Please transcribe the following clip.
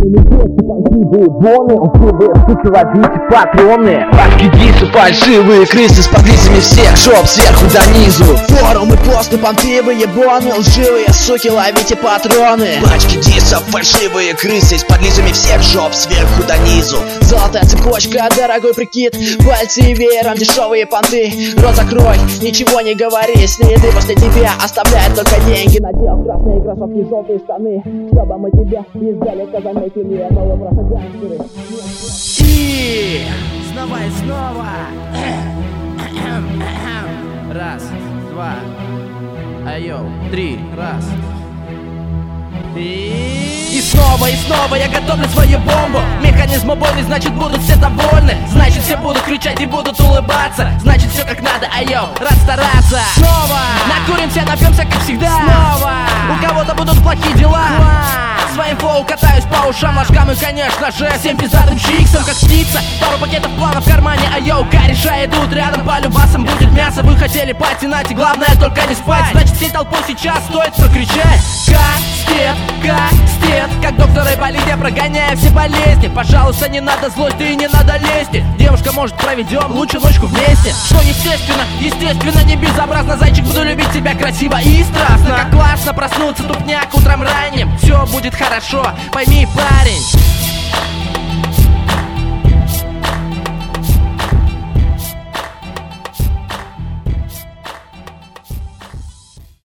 Суки, возьмите патроны. Пачки дисы, фальшивые крысы с подлизами всех жоп сверху до низу. Форумы, посты, понтивые боны, лживые суки, ловите патроны. Пачки дисов, фальшивые крысы с подлизами всех жоп сверху до низу. Золотая цепочка, дорогой прикид, пальцы веером, дешевые понты. Рот закрой, ничего не говори, следы после тебя оставляют только деньги. Надел красные кроссовки, желтые штаны, чтобы мы тебя издалека заметили. Это вы просто гангстеры. И снова и снова. Раз, два, айоу, три, раз. И снова я готовлю свою бомбу. Механизм убойный, значит будут все довольны. Значит все будут кричать и будут улыбаться. Значит все как надо, айоу, рад стараться. Снова накуримся, напьемся как всегда. Снова у кого-то будут плохие дела. Своим флоу катаюсь по ушам, ложкам и, конечно же, всем пиздатым чиксом, как птица. Пару пакетов планов в кармане, айоу, кореша идут рядом, по любасам будет мясо. Вы хотели потянать, и главное только не спать. Значит всей толпой сейчас стоит прокричать: Кастет, как доктор Айболит, я прогоняю все болезни. Пожалуйста, не надо злости и не надо лести. Девушка, может, проведем лучше ночку вместе? Что естественно, не безобразно. Зайчик, буду любить тебя красиво и страстно. Как классно проснуться, тупняк, утром ранним. Все будет хорошо, пойми, парень.